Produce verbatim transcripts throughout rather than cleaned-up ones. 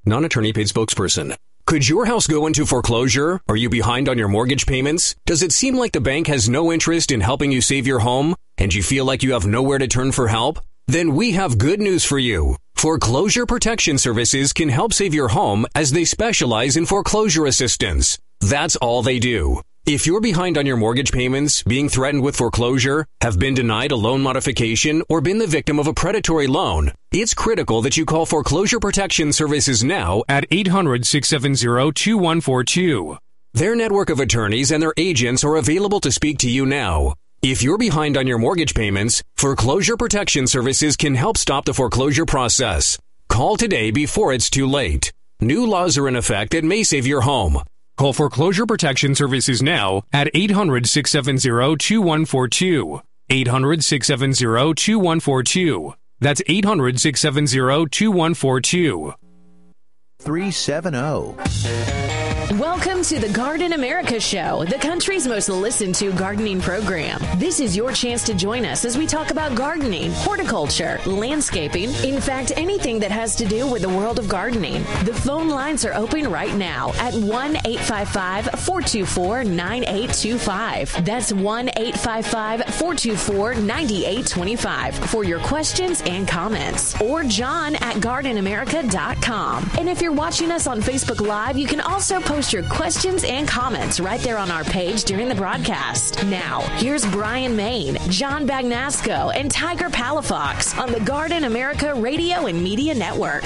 non-attorney paid spokesperson. Could your house go into foreclosure? Are you behind on your mortgage payments? Does it seem like the bank has no interest in helping you save your home? And you feel like you have nowhere to turn for help? Then we have good news for you. Foreclosure Protection Services can help save your home as they specialize in foreclosure assistance. That's all they do. If you're behind on your mortgage payments, being threatened with foreclosure, have been denied a loan modification, or been the victim of a predatory loan, it's critical that you call Foreclosure Protection Services now at eight hundred, six seven zero, two one four two. Their network of attorneys and their agents are available to speak to you now. If you're behind on your mortgage payments, Foreclosure Protection Services can help stop the foreclosure process. Call today before it's too late. New laws are in effect that may save your home. Call Foreclosure Protection Services now at eight hundred, six seven zero, two one four two. eight hundred, six seven zero, two one four two. That's eight hundred, six seven zero, two one four two. three seven zero. Welcome to the Garden America Show, the country's most listened to gardening program. This is your chance to join us as we talk about gardening, horticulture, landscaping, in fact, anything that has to do with the world of gardening. The phone lines are open right now at one eight five five, four two four, nine eight two five. That's one eight five five, four two four, nine eight two five for your questions and comments. Or John at garden america dot com. And if you're watching us on Facebook Live, you can also post your questions and comments right there on our page during the broadcast. Now, here's Brian Main, John Bagnasco, and Tiger Palafox on the Garden America Radio and Media Network.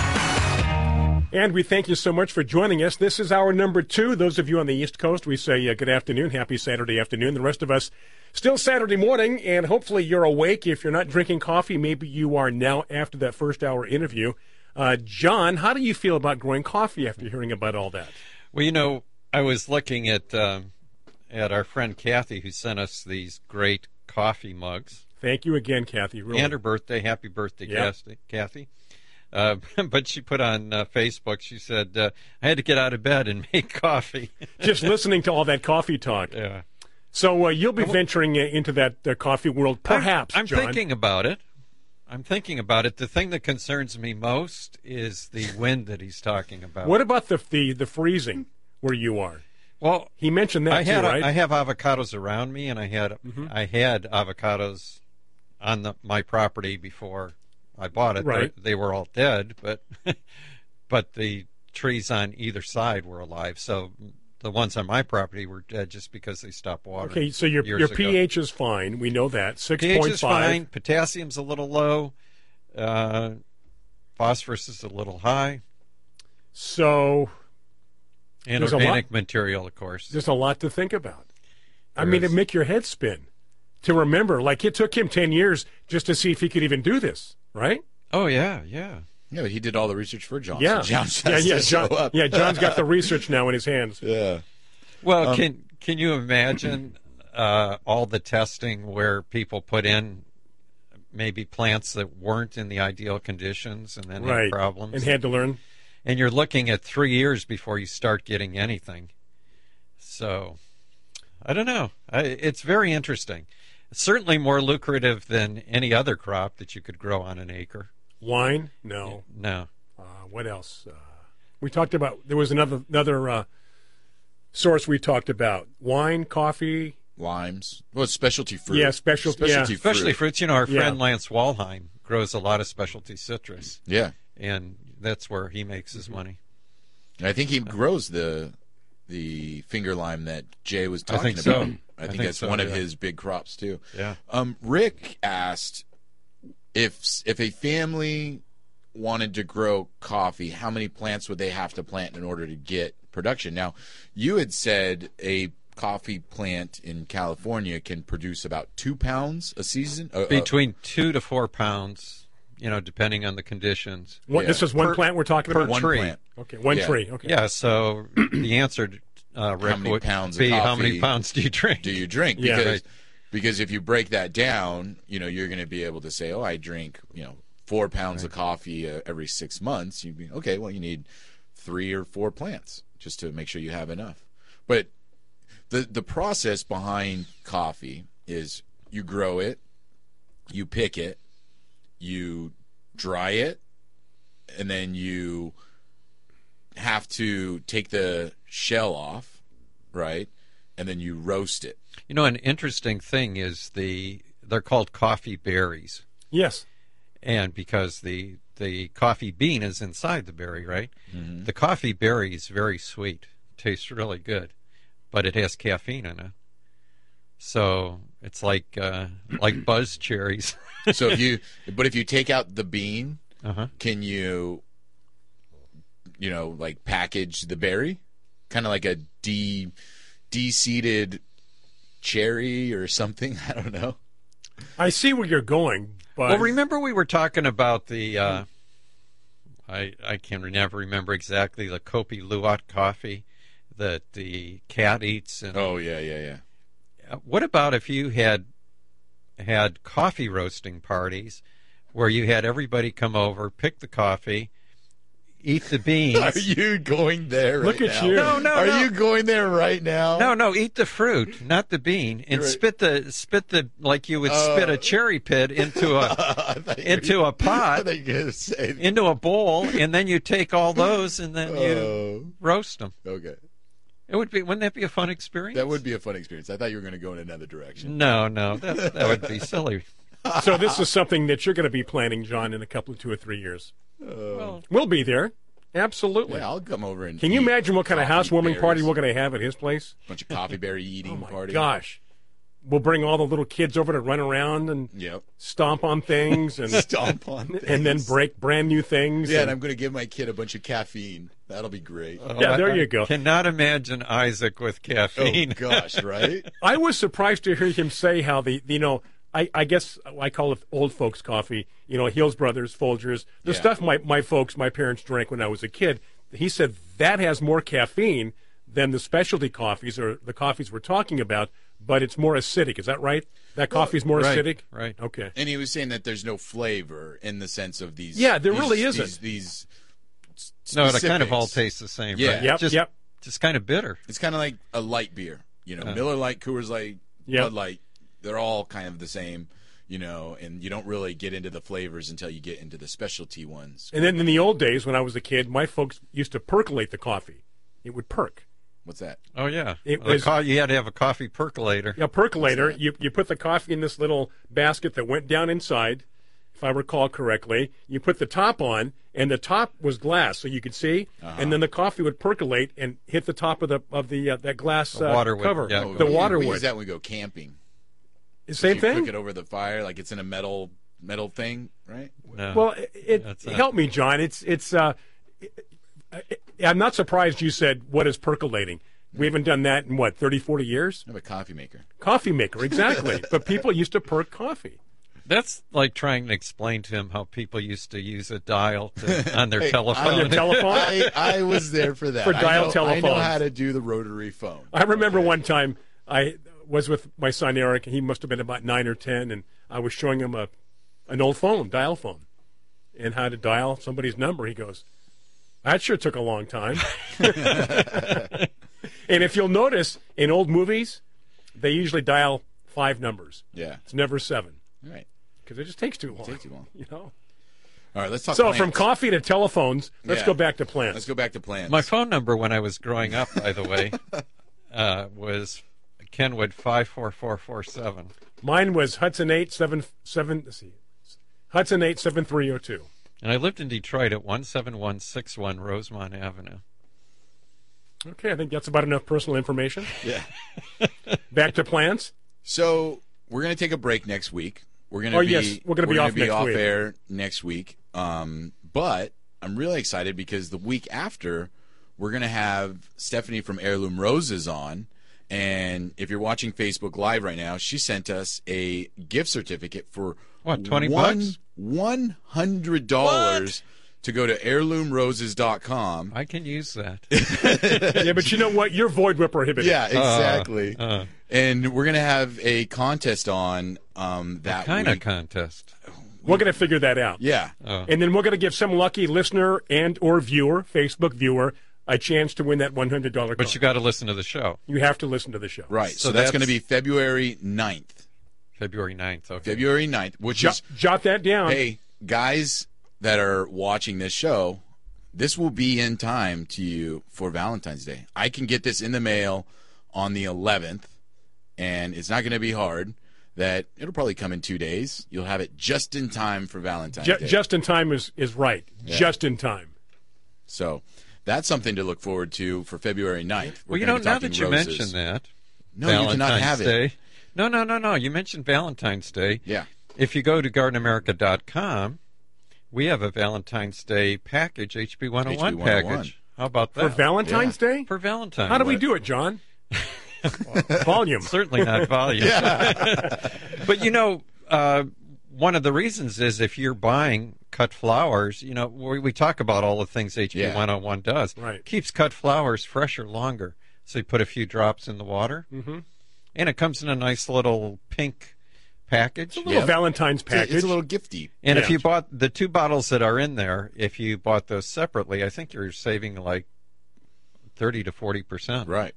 And we thank you so much for joining us. This is our number two. Those of you on the East Coast, we say uh, good afternoon, happy Saturday afternoon. The rest of us, still Saturday morning, and hopefully you're awake. If you're not drinking coffee, maybe you are now after that first hour interview. Uh, John, how do you feel about growing coffee after hearing about all that? Well, you know, I was looking at um, at our friend Kathy, who sent us these great coffee mugs. Thank you again, Kathy. Really. And her birthday. Happy birthday, Yep. Kathy. Uh, but she put on uh, Facebook, she said, uh, I had to get out of bed and make coffee. Just listening to all that coffee talk. Yeah. So uh, you'll be venturing uh, into that uh, coffee world, perhaps, I'm, I'm John. thinking about it. I'm thinking about it. The thing that concerns me most is the wind that he's talking about. What about the the, the freezing where you are? Well, he mentioned that I had too, right? I have avocados around me, and I had mm-hmm. I had avocados on the, my property before I bought it. Right. They, they were all dead, but but the trees on either side were alive. So the ones on my property were dead just because they stopped watering. Okay, so your your ago. pH is fine. We know that. six pH point is five. fine. Potassium's a little low. Uh, phosphorus is a little high. So, and there's organic a lot, material, of course. There's a lot to think about. There I mean, is. it make your head spin to remember. Like, it took him ten years just to see if he could even do this, right? Oh, yeah, yeah. Yeah, but he did all the research for John. Yeah, so John yeah, has yeah, to John, show up. yeah. John's got the research now in his hands. Yeah. Well, Um, can can you imagine uh, all the testing where people put in maybe plants that weren't in the ideal conditions and then right. had problems and had to learn? And you're looking at three years before you start getting anything. So, I don't know. I, it's very interesting. Certainly more lucrative than any other crop that you could grow on an acre. Wine? No. No. Uh, what else? Uh, we talked about, there was another another uh, source we talked about. Wine, coffee. Limes. Well, it's specialty fruit. Yeah, special, specialty yeah. fruit. Specialty fruits. You know, our friend Yeah. Lance Walheim grows a lot of specialty citrus. Yeah. And that's where he makes his money. And I think he grows the the finger lime that Jay was I talking think about. so. I I think, think that's so, one of yeah. his big crops too. Yeah. Um, Rick asked if if a family wanted to grow coffee, how many plants would they have to plant in order to get production? Now, you had said a coffee plant in California can produce about two pounds a season. Uh, Between two to four pounds, you know, depending on the conditions. What, Yeah. This is one Per- plant we're talking per about? one tree. plant. Okay, one Yeah. tree. Okay. Yeah, so the answer, uh, Rick, How many would pounds of be how many coffee pounds do you drink? Do you drink? Yeah. Because Right. because if you break that down, you know, you're going to be able to say, oh, I drink, you know, four pounds of coffee uh, every six months. You'd be okay. Well, you need three or four plants just to make sure you have enough. But the the process behind coffee is you grow it, you pick it, you dry it, and then you have to take the shell off, right? And then you roast it. You know, an interesting thing is the they're called coffee berries. Yes. And because the the coffee bean is inside the berry, right? Mm-hmm. The coffee berry is very sweet. Tastes really good. But it has caffeine in it. So it's like uh, like buzz cherries. So if you, but if you take out the bean, uh-huh. can you, you know, like package the berry, kind of like a de, de-seeded cherry or something? I don't know. I see where you're going, but Well, remember we were talking about the, uh, I I can never remember exactly, the Kopi Luwak coffee that the cat eats. And Oh yeah, yeah, yeah. what about if you had had coffee roasting parties where you had everybody come over, pick the coffee, eat the beans. Are you going there? Look right at now? you. No, no, Are no. you going there right now? No, no, eat the fruit, not the bean, and You're right. spit the spit the like you would Uh, spit a cherry pit into a I thought you into were- a I pot, thought you were gonna say. into a bowl, and then you take all those and then you Oh, roast them. okay. It would be, wouldn't that be a fun experience? That would be a fun experience. I thought you were going to go in another direction. No, no, that that would be silly. so this is something that you're going to be planning, John, in a couple of two or three years. Well, We'll be there. Absolutely. Yeah, I'll come over and. Can you eat imagine what kind of coffee housewarming berries. party we're going to have at his place? Bunch of coffee berry eating Oh, party. Gosh. We'll bring all the little kids over to run around and Yep. stomp on things and Stomp on things. and then break brand new things. Yeah, and and- I'm going to give my kid a bunch of caffeine. That'll be great. Yeah, there you go. Cannot imagine Isaac with Oh caffeine. gosh, right? I was surprised to hear him say how the, you know, I, I guess I call it old folks coffee, you know, Hills Brothers, Folgers, the Yeah. stuff my, my folks, my parents drank when I was a kid. He said that has more caffeine than the specialty coffees or the coffees we're talking about, but it's more acidic. Is that right? That coffee's more right, acidic? right. Okay. And he was saying that there's no flavor in the sense of these. Yeah, there these- really isn't. These, these s- No, they kind of specifics. all taste the same. Yeah. right? Yep, just, yep. just kind of bitter. It's kind of like a light beer. You know, Uh. Miller Lite, Coors Light, Yep. Bud Light. They're all kind of the same. You know, and you don't really get into the flavors until you get into the specialty ones. And then in the old days when I was a kid, my folks used to percolate the coffee. It would perk. What's that? Oh yeah, It Well, the was- co- you had to have a coffee percolator. A percolator, you, you put the coffee in this little basket that went down inside, if I recall correctly. You put the top on, and the top was glass, so you could see, and then the coffee would percolate and hit the top of the of the uh, that glass The uh, water would- cover. yeah, the we, water we would. use that when we go camping. Same you thing. Cook it over the fire like it's in a metal metal thing, right? No. Well, it, it That's not- help me, John. It's it's. Uh, it, I'm not surprised you said what is percolating. We haven't done that in what thirty, forty years. I have a coffee maker. Coffee maker, exactly. But people used to perk coffee. That's like trying to explain to him how people used to use a dial to, on their Hey, telephone. On their telephone. I, I was there for that. For I dial know, I telephones. know how to do the rotary phone. I remember one time I was with my son Eric, and he must have been about nine or ten, and I was showing him a an old phone, dial phone, and how to dial somebody's number. He goes, "That sure took a long time." And if you'll notice, in old movies, they usually dial five numbers. Yeah. It's never seven All right. because it just takes too long. Takes too long. You know. All right. Let's talk. So plants. from coffee to telephones, let's Yeah. go back to plants. Let's go back to plants. My phone number when I was growing up, by the way, uh, was Kenwood five four four four seven. Mine was Hudson eight seven seven. Let's see, Hudson eight seven three zero two. And I lived in Detroit at one seven one six one Rosemont Avenue. Okay, I think that's about enough personal information. Yeah. Back to plants. So we're going to take a break next week. We're going to Oh, be yes, we're gonna be off next off week. air next week. Um, but I'm really excited because the week after we're going to have Stephanie from Heirloom Roses on. And if you're watching Facebook Live right now, she sent us a gift certificate for What, twenty one, bucks? one hundred dollars to go to heirloom roses dot com. I can use that. Yeah, but you know what? You're void whip prohibited. Yeah, exactly. uh. And we're going to have a contest on um, that kind of week. contest. We're going to figure that out. Yeah. Oh. And then we're going to give some lucky listener and or viewer, Facebook viewer, a chance to win that one hundred dollars But you got to listen to the show. You have to listen to the show. Right. So, So that's, that's- going to be February ninth. February ninth. Okay. February ninth, which Jot, is, jot that down. hey, guys that are watching this show, this will be in time to you for Valentine's Day. I can get this in the mail on the eleventh, and it's not going to be hard. That it'll probably come in two days. You'll have it just in time for Valentine's J- Day. Just in time is, is right. Yeah. Just in time. So that's something to look forward to for February ninth. We're well, you know, now that you roses. mention that. No, Valentine's you cannot have Day. it. No, no, no, no. You mentioned Valentine's Day. Yeah. If you go to garden america dot com, we have a Valentine's Day package, H B one oh one, H B one oh one package. How about that? For Valentine's yeah. Day? For Valentine's. How do we what? do it, John? Volume. Certainly not volume. Yeah. But, you know, uh, one of the reasons is if you're buying cut flowers, you know, we, we talk about all the things H B one oh one yeah. does. Right. Keeps cut flowers fresher longer. So you put a few drops in the water, mm-hmm. and it comes in a nice little pink package. It's a little yep. Valentine's package. It's a little gifty. And yeah. if you bought the two bottles that are in there, if you bought those separately, I think you're saving like thirty to forty percent. Right.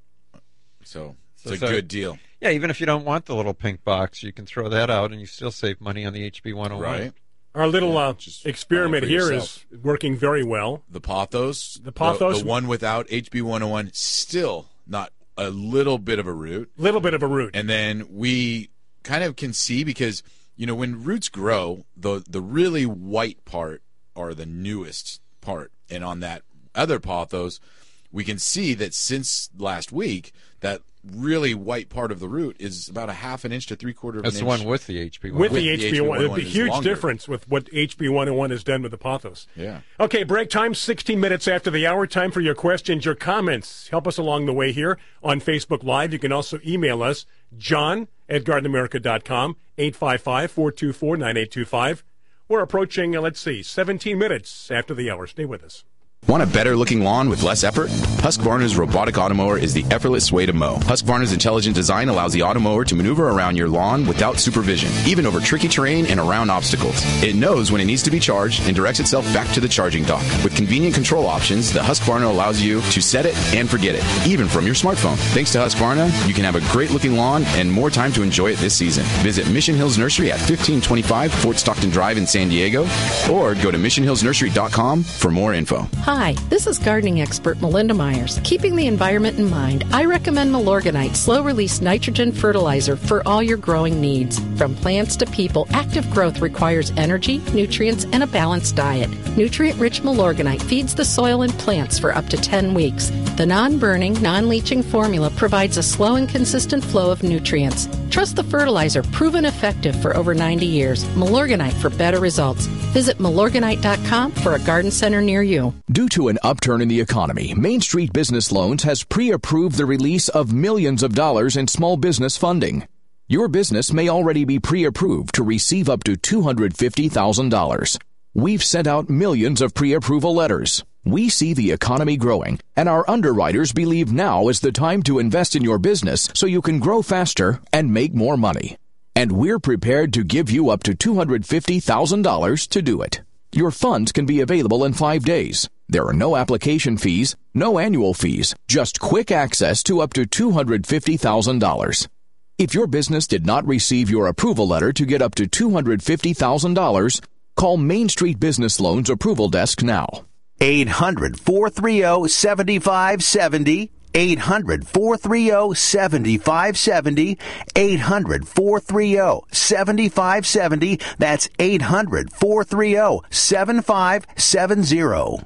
So it's so, a so, good deal. Yeah, even if you don't want the little pink box, you can throw that out and you still save money on the H B one oh one. Right. Our little yeah, uh, experiment here yourself. is working very well. The Pothos. The Pothos. The, the one without H B one oh one, still not a little bit of a root. Little bit of a root. And then we kind of can see because, you know, when roots grow, the the really white part are the newest part. And on that other Pothos, we can see that since last week, that really white part of the root is about a half an inch to three quarter of An an inch. inch. That's the one with the H B one oh one. With the H B one oh one. It's a huge longer. difference with what H B one oh one has done with the Pothos. Yeah. Okay, break time, sixteen minutes after the hour. Time for your questions, your comments. Help us along the way here on Facebook Live. You can also email us, john at garden america dot com, eight five five, four two four, nine eight two five. We're approaching, uh, let's see, seventeen minutes after the hour. Stay with us. Want a better looking lawn with less effort? Husqvarna's robotic automower is the effortless way to mow. Husqvarna's intelligent design allows the automower to maneuver around your lawn without supervision, even over tricky terrain and around obstacles. It knows when it needs to be charged and directs itself back to the charging dock. With convenient control options, the Husqvarna allows you to set it and forget it, even from your smartphone. Thanks to Husqvarna, you can have a great looking lawn and more time to enjoy it this season. Visit Mission Hills Nursery at fifteen twenty-five Fort Stockton Drive in San Diego, or go to mission hills nursery dot com for more info. Hi, this is gardening expert Melinda Myers. Keeping the environment in mind, I recommend Milorganite slow-release nitrogen fertilizer for all your growing needs. From plants to people, active growth requires energy, nutrients, and a balanced diet. Nutrient-rich Milorganite feeds the soil and plants for up to ten weeks. The non-burning, non-leaching formula provides a slow and consistent flow of nutrients. Trust the fertilizer, proven effective for over ninety years. Milorganite for better results. Visit milorganite dot com for a garden center near you. Due to an upturn in the economy, Main Street Business Loans has pre-approved the release of millions of dollars in small business funding. Your business may already be pre-approved to receive up to two hundred fifty thousand dollars. We've sent out millions of pre-approval letters. We see the economy growing, and our underwriters believe now is the time to invest in your business so you can grow faster and make more money. And we're prepared to give you up to two hundred fifty thousand dollars to do it. Your funds can be available in five days. There are no application fees, no annual fees, just quick access to up to two hundred fifty thousand dollars. If your business did not receive your approval letter to get up to two hundred fifty thousand dollars, call Main Street Business Loans Approval Desk now. eight hundred, four three zero, seven five seven zero. eight hundred, four three zero, seven five seven zero. eight hundred, four three zero, seven five seven zero. That's eight hundred, four three zero, seven five seven zero.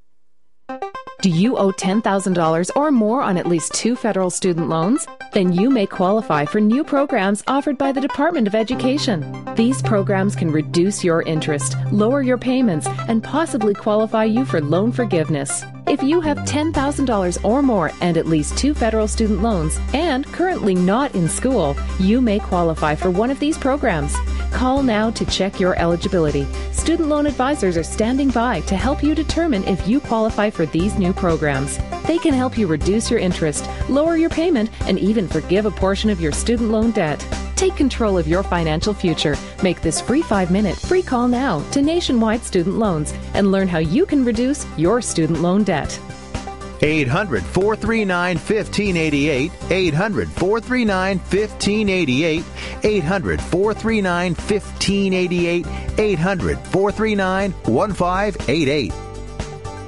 Do you owe ten thousand dollars or more on at least two federal student loans? Then you may qualify for new programs offered by the Department of Education. These programs can reduce your interest, lower your payments, and possibly qualify you for loan forgiveness. If you have ten thousand dollars or more and at least two federal student loans and currently not in school, you may qualify for one of these programs. Call now to check your eligibility. Student loan advisors are standing by to help you determine if you qualify for these new programs. They can help you reduce your interest, lower your payment, and even forgive a portion of your student loan debt. Take control of your financial future. Make this free five-minute free call now to Nationwide Student Loans and learn how you can reduce your student loan debt. eight hundred, four three nine, one five eight eight. eight hundred, four three nine, one five eight eight. eight hundred, four three nine, one five eight eight. eight hundred, four three nine, one five eight eight.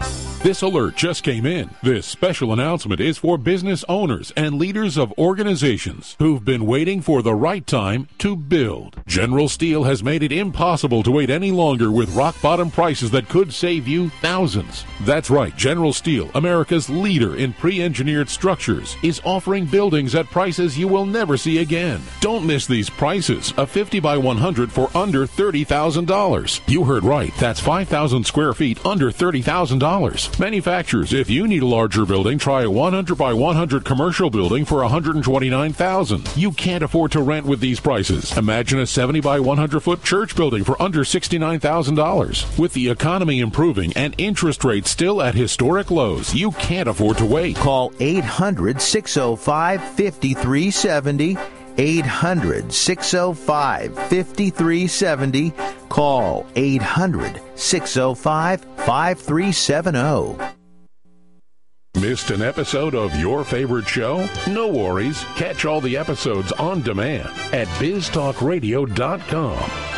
This alert just came in. This special announcement is for business owners and leaders of organizations who've been waiting for the right time to build. General Steel has made it impossible to wait any longer with rock-bottom prices that could save you thousands. That's right, General Steel, America's leader in pre-engineered structures, is offering buildings at prices you will never see again. Don't miss these prices. A fifty by one hundred for under thirty thousand dollars. You heard right. That's five thousand square feet under thirty thousand dollars. Manufacturers, if you need a larger building, try a one hundred by one hundred commercial building for one hundred twenty-nine thousand dollars. You can't afford to rent with these prices. Imagine a seventy by one hundred foot church building for under sixty-nine thousand dollars. With the economy improving and interest rates still at historic lows, you can't afford to wait. Call eight hundred, six oh five, five three seven oh. eight hundred, six oh five, five three seven oh. Call eight hundred, six oh five, five three seven oh. Missed an episode of your favorite show? No worries. Catch all the episodes on demand at biz talk radio dot com.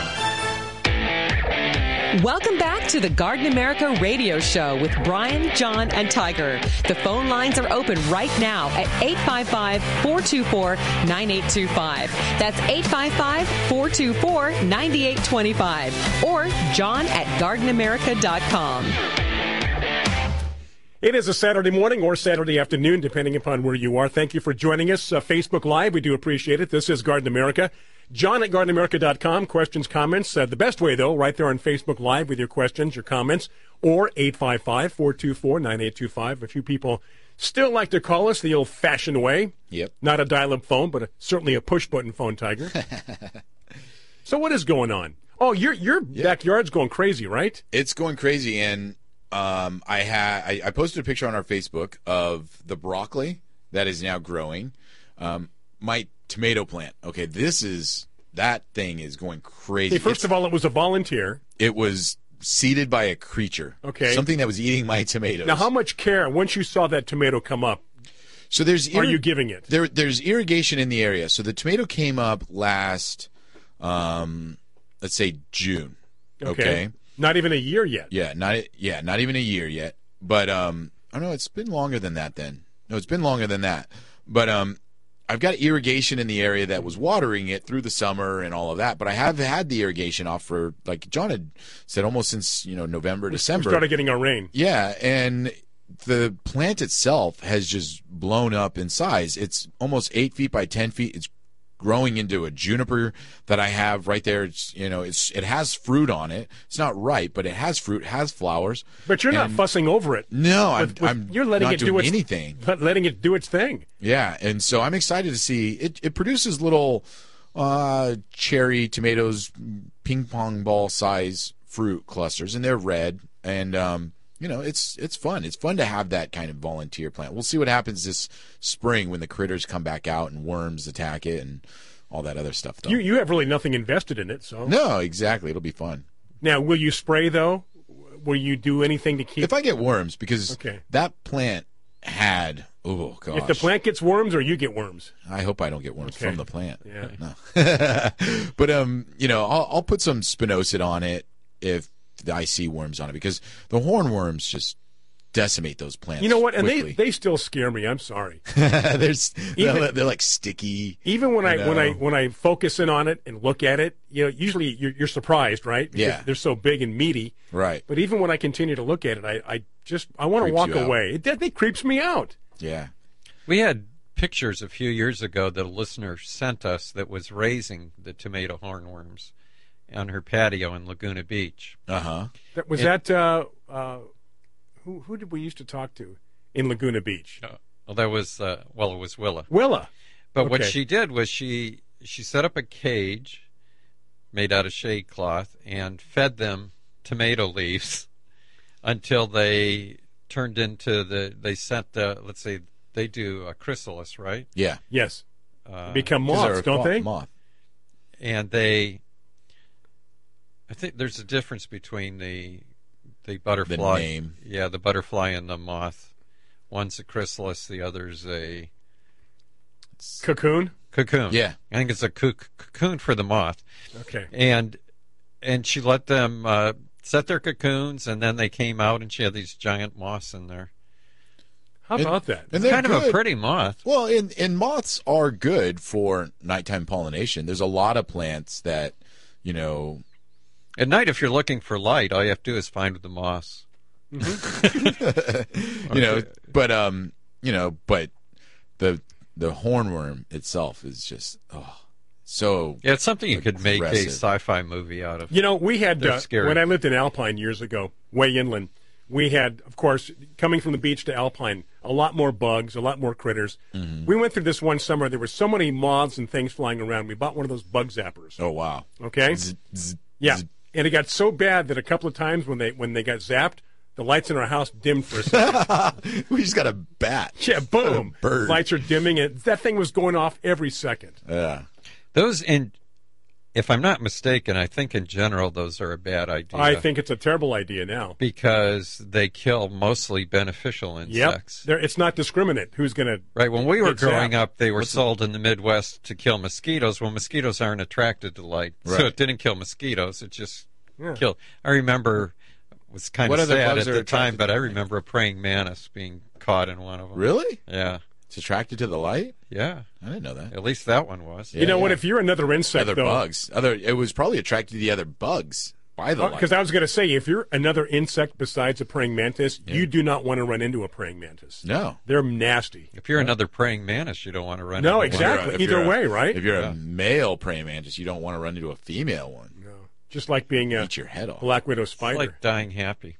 Welcome back to the Garden America radio show with Brian, John, and Tiger. The phone lines are open right now at eight five five, four two four, nine eight two five. That's eight five five, four two four, nine eight two five. Or john at garden america dot com. It is a Saturday morning or Saturday afternoon, depending upon where you are. Thank you for joining us. Uh, Facebook Live, we do appreciate it. This is Garden America. John at garden america dot com. Questions, comments. Uh, the best way, though, right there on Facebook Live with your questions, your comments, or eight five five, four two four, nine eight two five. A few people still like to call us the old-fashioned way. Yep. Not a dial-up phone, but a, certainly a push-button phone, Tiger. So what is going on? Oh, your your yeah. backyard's going crazy, right? It's going crazy, and um, I, ha- I, I posted a picture on our Facebook of the broccoli that is now growing. Um, my tomato plant. Okay, this is that thing is going crazy. Okay, first it's, of all, it was a volunteer. It was seeded by a creature. Okay, something that was eating my tomatoes. Now, how much care once you saw that tomato come up? So there's ir- are you giving it? There, there's irrigation in the area. So the tomato came up last, um, let's say June. Okay. okay, not even a year yet. Yeah, not yeah, not even a year yet. But um, I don't know. It's been longer than that. Then no, it's been longer than that. But um. I've got irrigation in the area that was watering it through the summer and all of that, but I have had the irrigation off for, like John had said, almost since, you know, November, we December. We started getting our rain. Yeah, and the plant itself has just blown up in size. It's almost eight feet by ten feet. It's growing into a juniper that I have right there. It's, you know, it's it has fruit on it. It's not ripe, but it has fruit, has flowers. But you're and, not fussing over it. No, I'm, with, with, I'm you're letting not it doing do its, anything. But letting it do its thing. Yeah, and so I'm excited to see it. It produces little uh, cherry tomatoes, ping pong ball size fruit clusters, and they're red. And um, you know, it's it's fun. It's fun to have that kind of volunteer plant. We'll see what happens this spring when the critters come back out and worms attack it and all that other stuff. Though. You you have really nothing invested in it, so no, exactly. It'll be fun. Now, will you spray though? Will you do anything to keep? If I get worms, because okay. that plant had oh gosh. If the plant gets worms or you get worms, I hope I don't get worms okay. from the plant. Yeah. No. But um, you know, I'll, I'll put some spinosad on it if I see worms on it, because the hornworms just decimate those plants. You know what? And quickly. they they still scare me. I'm sorry. There's even, they're, they're like sticky. Even when I know. when I when I focus in on it and look at it, you know, usually you're, you're surprised, right? Because yeah. they're so big and meaty. Right. But even when I continue to look at it, I, I just I want to walk away. It definitely creeps me out. Yeah. We had pictures a few years ago that a listener sent us that was raising the tomato hornworms on her patio in Laguna Beach. Uh-huh. That, was it, that uh, uh, who who did we used to talk to in Laguna Beach? Uh, well, that was uh, well, it was Willa. Willa. But okay. what she did was she she set up a cage made out of shade cloth and fed them tomato leaves until they turned into the they sent the let's say they do a chrysalis, right? Yeah. Yes. Uh, Become moths, don't they? Moth. And they, I think there's a difference between the the butterfly, the name. yeah, the butterfly and the moth. One's a chrysalis, the other's a cocoon. Cocoon. Yeah, I think it's a cocoon for the moth. Okay. And and she let them uh, set their cocoons, and then they came out, and she had these giant moths in there. How And- about that? and they're Kind of a good. pretty moth. Well, and, and moths are good for nighttime pollination. There's a lot of plants that, you know, At night, if you're looking for light, all you have to do is find the moths. you know, but um, you know, but the the hornworm itself is just oh, so. Yeah, it's something you could make a aggressive. sci-fi movie out of. You know, we had, They're uh, scary. when I lived in Alpine years ago, way inland, we had, of course, coming from the beach to Alpine, a lot more bugs, a lot more critters. Mm-hmm. We went through this one summer. There were so many moths and things flying around. We bought one of those bug zappers. Oh wow. Okay? Zzz, zzz, Yeah. zzz. And it got so bad that a couple of times when they when they got zapped, the lights in our house dimmed for a second. We just got a bat. Yeah, boom. Bird. Lights are dimming. And that thing was going off every second. Yeah. Those, in, if I'm not mistaken, I think in general those are a bad idea. I think it's a terrible idea now. Because they kill mostly beneficial insects. Yep. They're, it's not discriminate who's going to. Right, when we were Exactly. growing up, they were sold in the Midwest to kill mosquitoes. Well, mosquitoes aren't attracted to light, so Right. it didn't kill mosquitoes. It just Yeah. killed. I remember it was kind What of other sad bugs at are the time, attracted but to I light? remember a praying mantis being caught in one of them. Really? Yeah, It's attracted to the light? yeah. I didn't know that. At least that one was. Yeah, You know what? yeah. If you're another insect, Other though. bugs. Other. It was probably attracted to the other bugs by the light. Because I was going to say, if you're another insect besides a praying mantis, you do not want to run into a praying mantis. No. They're nasty. If you're another praying mantis, you don't want to run No, into one. exactly. If Either you're a- way, right? If you're Yeah. a male praying mantis, you don't want to run into a female one. No. Just like being a Eat your head off. black widow It's spider. like dying happy.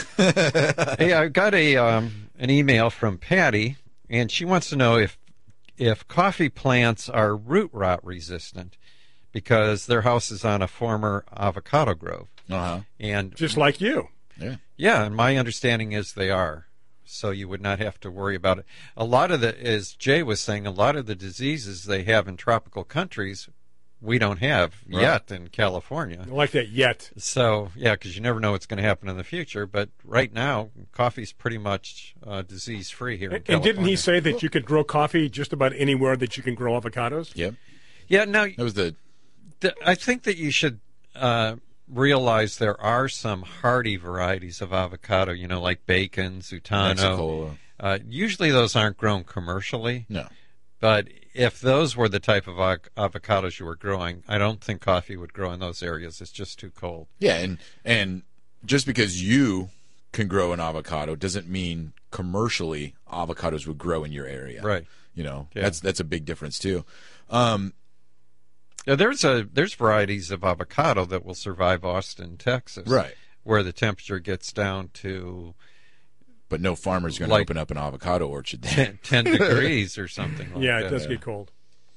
Hey, I got a um, an email from Patty, and she wants to know if if coffee plants are root rot resistant because their house is on a former avocado grove. Uh-huh. And Just like you. Yeah. yeah, and my understanding is they are. So you would not have to worry about it. A lot of the, as Jay was saying, a lot of the diseases they have in tropical countries, we don't have Right. yet in California. I like that yet. So, yeah, because you never know what's going to happen in the future. But right now, coffee's pretty much uh, disease-free here in And, and didn't California. he say that you could grow coffee just about anywhere that you can grow avocados? Yep. Yeah, now, That was the. th- I think that you should uh, realize there are some hardy varieties of avocado, you know, like bacon, zutano. Mexico. Uh, usually those aren't grown commercially. No. But if those were the type of avo- avocados you were growing, I don't think coffee would grow in those areas. It's just too cold. Yeah, and and just because you can grow an avocado doesn't mean commercially avocados would grow in your area. Right. You know, Yeah. that's that's a big difference too. Um, Yeah, there's a there's varieties of avocado that will survive Austin, Texas, Right. where the temperature gets down to but no farmer's going Like- to open up an avocado orchard there. ten, ten degrees or something like Yeah, that. it does get cold.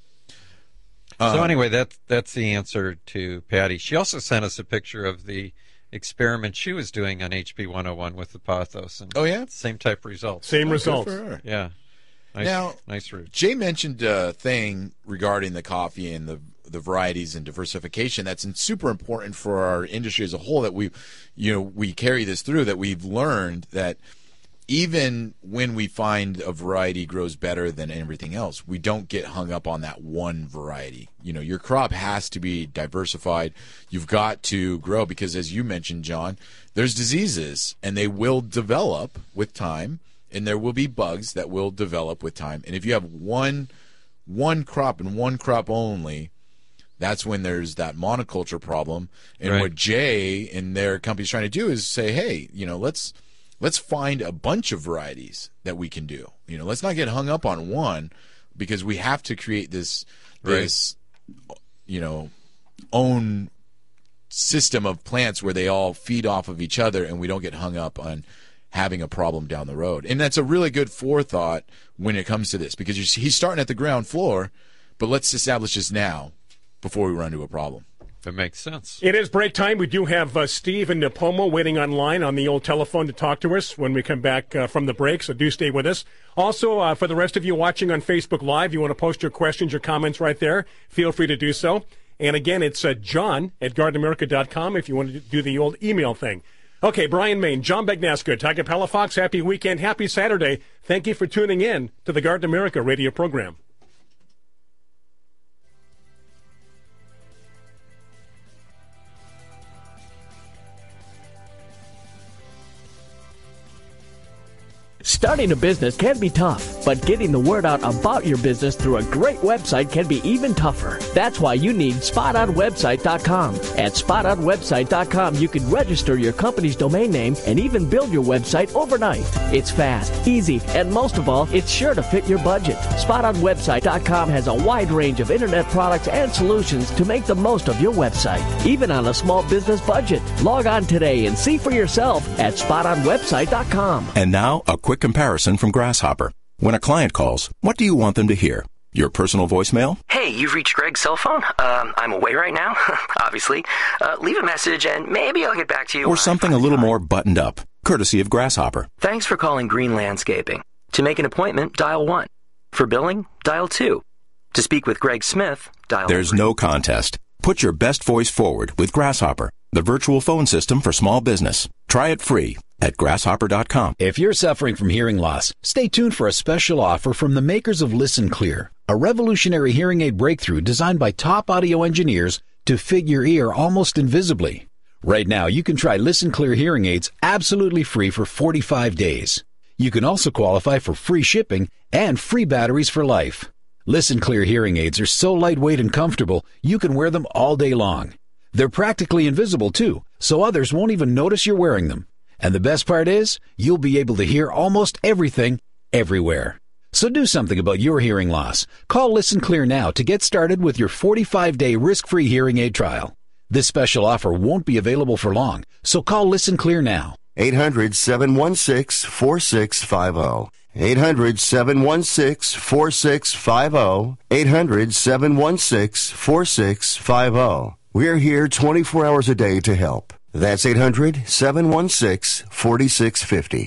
Um, So anyway, that's that's the answer to Patty. She also sent us a picture of the experiment she was doing on H B one oh one with the pothos. And Oh, yeah? same type results. Same Good results. for her. Yeah, nice, Now- nice root. Jay mentioned a thing regarding the coffee and the the varieties and diversification that's in- super important for our industry as a whole. That we, you know, we carry this through. That we've learned that even when we find a variety grows better than everything else, we don't get hung up on that one variety. You know, your crop has to be diversified. You've got to grow because, as you mentioned, John, there's diseases and they will develop with time, and there will be bugs that will develop with time. And if you have one one crop and one crop only, that's when there's that monoculture problem. And Right. what Jay and their company's trying to do is say, hey, you know, let's let's find a bunch of varieties that we can do. You know, let's not get hung up on one because we have to create this Right. this you know own system of plants where they all feed off of each other and we don't get hung up on having a problem down the road. And that's a really good forethought when it comes to this because you're, he's starting at the ground floor, but let's establish this now before we run into a problem. That makes sense. It is break time. We do have uh, Steve in Napomo waiting online on the old telephone to talk to us when we come back uh, from the break, so do stay with us. Also, uh, for the rest of you watching on Facebook Live, you want to post your questions or comments right there, feel free to do so. And again, it's uh, John at garden america dot com if you want to do the old email thing. Okay, Brian Main, John Bagnaska, Tiger Palafox, happy weekend, happy Saturday. Thank you for tuning in to the Garden America radio program. Starting a business can be tough, but getting the word out about your business through a great website can be even tougher. That's why you need spot on website dot com. At spot on website dot com, you can register your company's domain name and even build your website overnight. It's fast, easy, and most of all, it's sure to fit your budget. spot on website dot com has a wide range of internet products and solutions to make the most of your website, even on a small business budget. Log on today and see for yourself at spot on website dot com. And now, a quick comparison from Grasshopper. When a client calls, what do you want them to hear? Your personal voicemail? Hey, you've reached Greg's cell phone. Um, I'm away right now, obviously. Uh, leave a message and maybe I'll get back to you. Or something a little more buttoned up, courtesy of Grasshopper. Thanks for calling Green Landscaping. To make an appointment, dial one. For billing, dial two. To speak with Greg Smith, dial There's three. no contest. Put your best voice forward with Grasshopper, the virtual phone system for small business. Try it free at grasshopper dot com. If you're suffering from hearing loss, stay tuned for a special offer from the makers of Listen Clear, a revolutionary hearing aid breakthrough designed by top audio engineers to fit your ear almost invisibly. Right now, you can try Listen Clear hearing aids absolutely free for forty-five days. You can also qualify for free shipping and free batteries for life. Listen Clear hearing aids are so lightweight and comfortable, you can wear them all day long. They're practically invisible, too, so others won't even notice you're wearing them. And the best part is, you'll be able to hear almost everything, everywhere. So do something about your hearing loss. Call Listen Clear now to get started with your forty-five day risk-free hearing aid trial. This special offer won't be available for long, so call Listen Clear now. eight hundred, seven one six, four six five zero. eight hundred, seven one six, four six five zero. eight hundred, seven one six, four six five zero. We're here twenty-four hours a day to help. That's eight hundred, seven one six, four six five zero.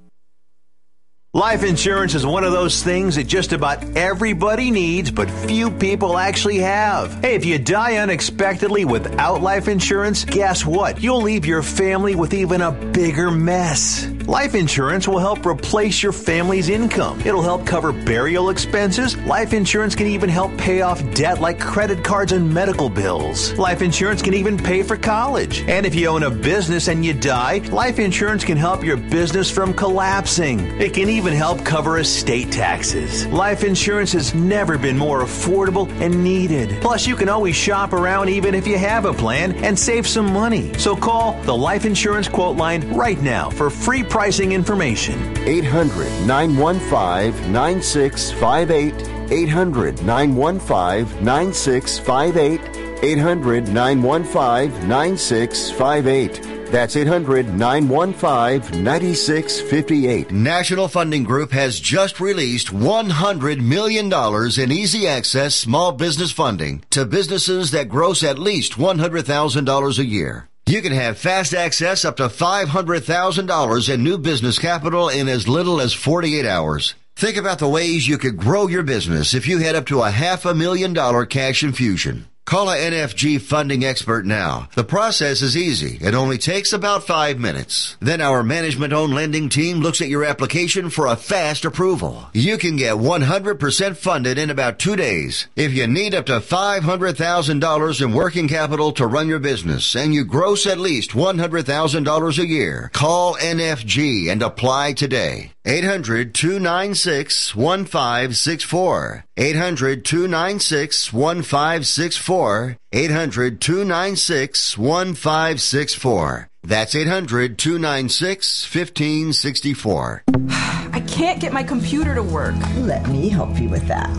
Life insurance is one of those things that just about everybody needs, but few people actually have. Hey, if you die unexpectedly without life insurance, guess what? You'll leave your family with even a bigger mess. Life insurance will help replace your family's income. It'll help cover burial expenses. Life insurance can even help pay off debt like credit cards and medical bills. Life insurance can even pay for college. And if you own a business and you die, life insurance can help your business from collapsing. It can even help cover estate taxes. Life insurance has never been more affordable and needed. Plus, you can always shop around even if you have a plan and save some money. So call the Life Insurance Quote Line right now for free pricing information. eight hundred, nine one five, nine six five eight. eight hundred, nine one five, nine six five eight. eight hundred, nine one five, nine six five eight. That's eight hundred, nine one five, nine six five eight. National Funding Group has just released one hundred million dollars in easy access small business funding to businesses that gross at least one hundred thousand dollars a year. You can have fast access up to five hundred thousand dollars in new business capital in as little as forty-eight hours. Think about the ways you could grow your business if you had up to a half a million dollar cash infusion. Call a N F G funding expert now. The process is easy. It only takes about five minutes. Then our management-owned lending team looks at your application for a fast approval. You can get one hundred percent funded in about two days. If you need up to five hundred thousand dollars in working capital to run your business and you gross at least one hundred thousand dollars a year, call N F G and apply today. eight hundred, two nine six, one five six four. eight hundred, two nine six, one five six four. eight hundred, two nine six, one five six four. That's eight hundred, two nine six, one five six four. I can't get my computer to work. Let me help you with that.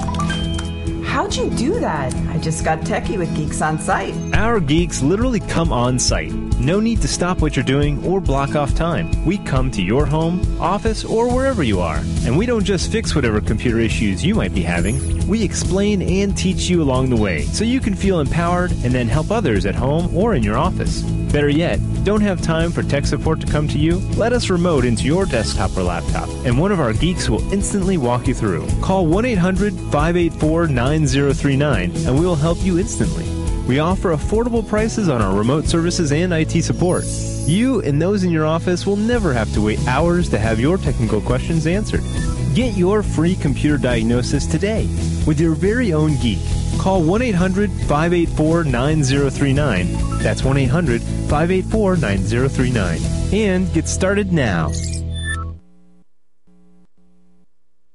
How'd you do that? I just got techie with Geeks on Site. Our geeks literally come on site. No need to stop what you're doing or block off time. We come to your home, office, or wherever you are. And we don't just fix whatever computer issues you might be having. We explain and teach you along the way so you can feel empowered and then help others at home or in your office. Better yet, don't have time for tech support to come to you? Let us remote into your desktop or laptop, and one of our geeks will instantly walk you through. Call one eight hundred, five eight four, nine zero three nine and we will help you instantly. We offer affordable prices on our remote services and I T support. You and those in your office will never have to wait hours to have your technical questions answered. Get your free computer diagnosis today with your very own geek. Call one eight hundred, five eight four, nine zero three nine. That's one eight hundred, five eight four, nine zero three nine. And get started now.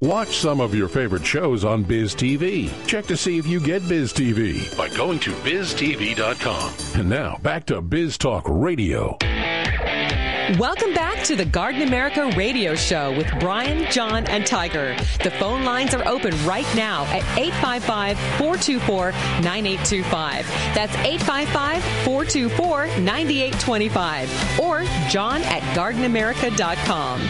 Watch some of your favorite shows on Biz T V. Check to see if you get Biz T V by going to biz t v dot com. And now, back to Biz Talk Radio. Welcome back to the Garden America Radio Show with Brian, John, and Tiger. The phone lines are open right now at eight five five, four two four, nine eight two five. That's eight five five, four two four, nine eight two five. Or John at garden america dot com.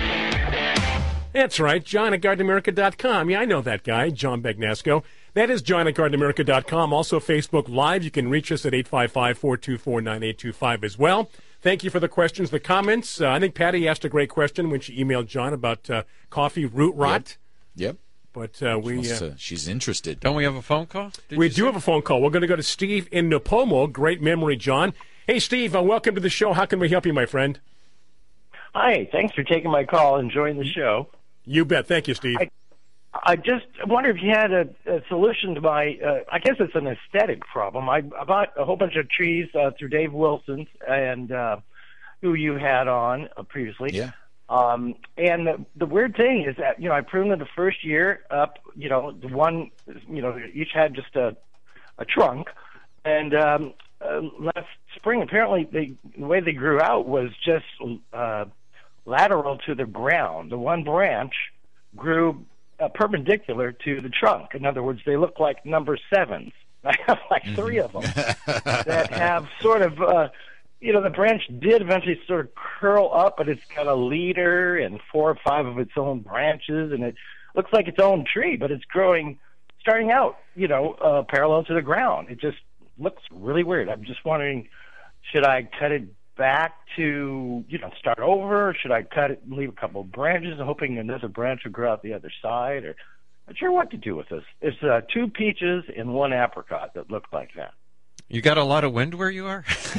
That's right, John at garden america dot com. Yeah, I know that guy, John Bagnasco. That is John at garden america dot com. Also, Facebook Live. You can reach us at eight five five, four two four, nine eight two five as well. Thank you for the questions, the comments. Uh, I think Patty asked a great question when she emailed John about uh, coffee root rot. Yep. But uh, we she uh, to, she's interested. Don't we have a phone call? Did we do say? have a phone call. We're going to go to Steve in Napomo. Great memory, John. Hey, Steve, uh, welcome to the show. How can we help you, my friend? Hi, thanks for taking my call. Enjoying the show. You bet. Thank you, Steve. I, I just wonder if you had a, a solution to my, uh, I guess it's an aesthetic problem. I, I bought a whole bunch of trees uh, through Dave Wilson's, and uh, who you had on uh, previously. Yeah. Um, and the, the weird thing is that, you know, I pruned them the first year up, you know, the one, you know, each had just a, a trunk. And um, uh, last spring, apparently, they, the way they grew out was just uh, lateral to the ground. The one branch grew uh, perpendicular to the trunk. In other words, they look like number sevens. I have like mm-hmm. three of them that have sort of, uh, you know, the branch did eventually sort of curl up, but it's got a leader and four or five of its own branches, and it looks like its own tree, but it's growing, starting out, you know, uh, parallel to the ground. It just looks really weird. I'm just wondering, should I cut it back to, you know, start over? Or should I cut it and leave a couple of branches, hoping another branch will grow out the other side? Or I'm not sure what to do with this. It's uh, two peaches and one apricot that look like that. You got a lot of wind where you are?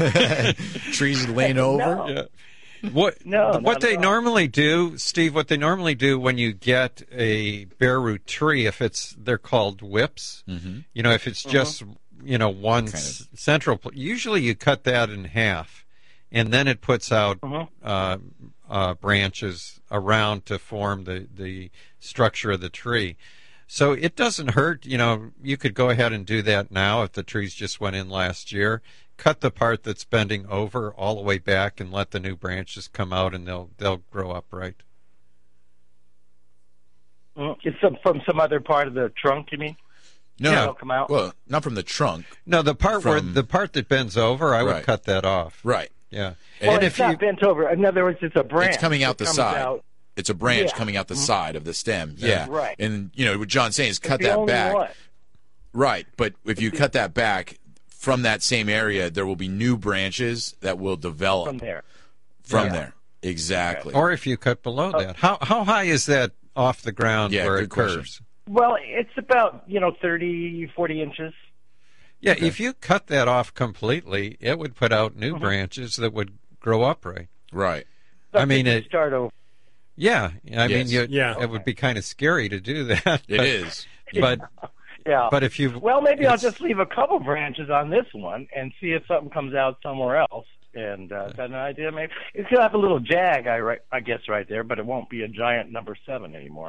Trees laying over? No. Yeah. What no, what they normally do, Steve, what they normally do when you get a bare root tree, if it's, they're called whips, mm-hmm. you know, if it's just, mm-hmm. you know, one kind of central, usually you cut that in half, and then it puts out mm-hmm. uh, uh, branches around to form the, the structure of the tree. So it doesn't hurt, you know, you could go ahead and do that now if the trees just went in last year. Cut the part that's bending over all the way back and let the new branches come out, and they'll they'll grow upright. It's some, from some other part of the trunk, you mean? No, yeah, they'll come out? Well, not from the trunk. No, the part from... where the part that bends over, I would right. cut that off. Right. Yeah. Well, and it's if not you... bent over. In other words, it's a branch. It's coming out the side. Out. It's a branch yeah. coming out the mm-hmm. side of the stem. Yeah. Right. And, you know, what John's saying is cut it's that back. One. Right. But if you cut that back from that same area, there will be new branches that will develop. From there. From yeah. there. Exactly. Or if you cut below uh, that. How how high is that off the ground yeah, where good it curves? question. Well, it's about, you know, thirty, forty inches. Yeah, okay. If you cut that off completely, it would put out new mm-hmm. branches that would grow upright. Right. So I mean, it, start over. Yeah, I yes. mean, you, yeah. it okay. would be kind of scary to do that. But, it is. But yeah. But if you well, maybe I'll just leave a couple branches on this one and see if something comes out somewhere else. And uh, is that an idea? Maybe it's gonna have a little jag, I right, I guess, right there, but it won't be a giant number seven anymore.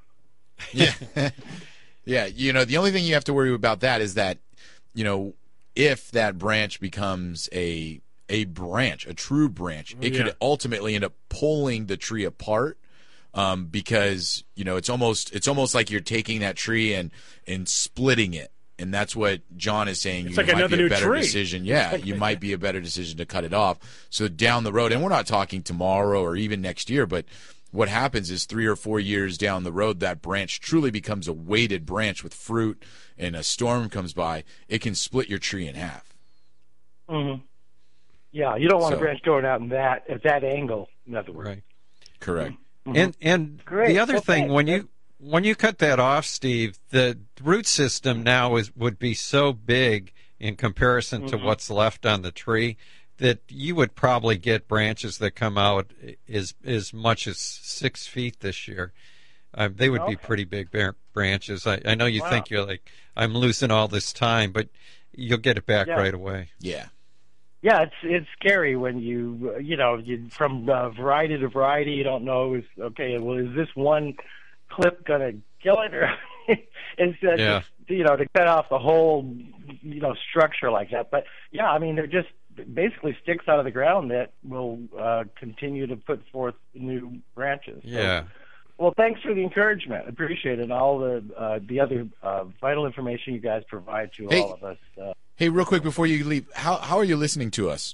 Yeah. Yeah. You know, the only thing you have to worry about that is that, you know, if that branch becomes a a branch, a true branch, it yeah. could ultimately end up pulling the tree apart, um, because, you know, it's almost it's almost like you're taking that tree and and splitting it, and that's what John is saying. It's you like might another be a new better tree. decision. Yeah, you might be a better decision to cut it off. So down the road, and we're not talking tomorrow or even next year, but what happens is three or four years down the road, that branch truly becomes a weighted branch with fruit, and a storm comes by, it can split your tree in half. Mm-hmm. Yeah, you don't want so, a branch going out in that at that angle. In other words, right? Correct. Mm-hmm. And and Great. the other well, thing thanks. when you when you cut that off, Steve, the root system now is would be so big in comparison mm-hmm. to what's left on the tree that you would probably get branches that come out as as much as six feet this year. Uh, they would okay. be pretty big bar- branches. I, I know you wow. think you're like, I'm losing all this time, but you'll get it back yeah. right away. Yeah. Yeah, it's it's scary when you you know you from uh, variety to variety. You don't know is okay. Well, is this one clip going to kill it, or instead, Yeah. just, you know, to cut off the whole, you know, structure like that. But yeah, I mean, they're just basically sticks out of the ground that will uh, continue to put forth new branches. Yeah. So, well, thanks for the encouragement. I appreciate it. And all the uh, the other uh, vital information you guys provide to Hey. all of us. Uh, Hey, real quick before you leave, how how are you listening to us?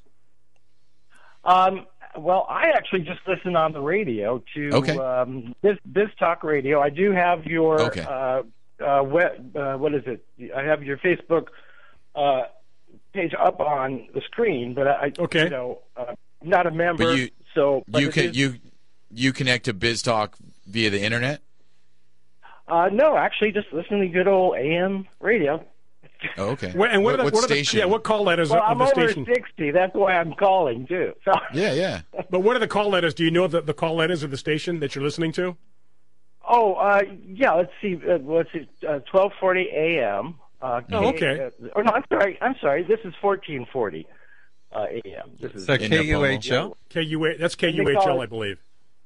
Um, well, I actually just listen on the radio to Okay. um, Biz, Biz Talk Radio. I do have your Okay. uh, uh, web, uh, what is it? I have your Facebook uh, page up on the screen, but I, Okay. you know, uh, not a member. But you so but you it can is- you you connect to BizTalk via the internet? Uh, no, actually, just listen to good old A M radio. Oh, okay. What- and what, are the, what what are the station? yeah? What call letters Well, of I'm the over station? sixty. That's why I'm calling too. So. Yeah, yeah. But what are the call letters? Do you know the, the call letters of the station that you're listening to? Oh, uh, yeah. Let's see. Uh, let's see. Uh, twelve forty a.m. Uh, Oh, okay. Uh, or no, I'm sorry. I'm sorry. This is fourteen forty uh, a.m. This is Is that K U H L? K U A. That's K They U H call L, it- I believe.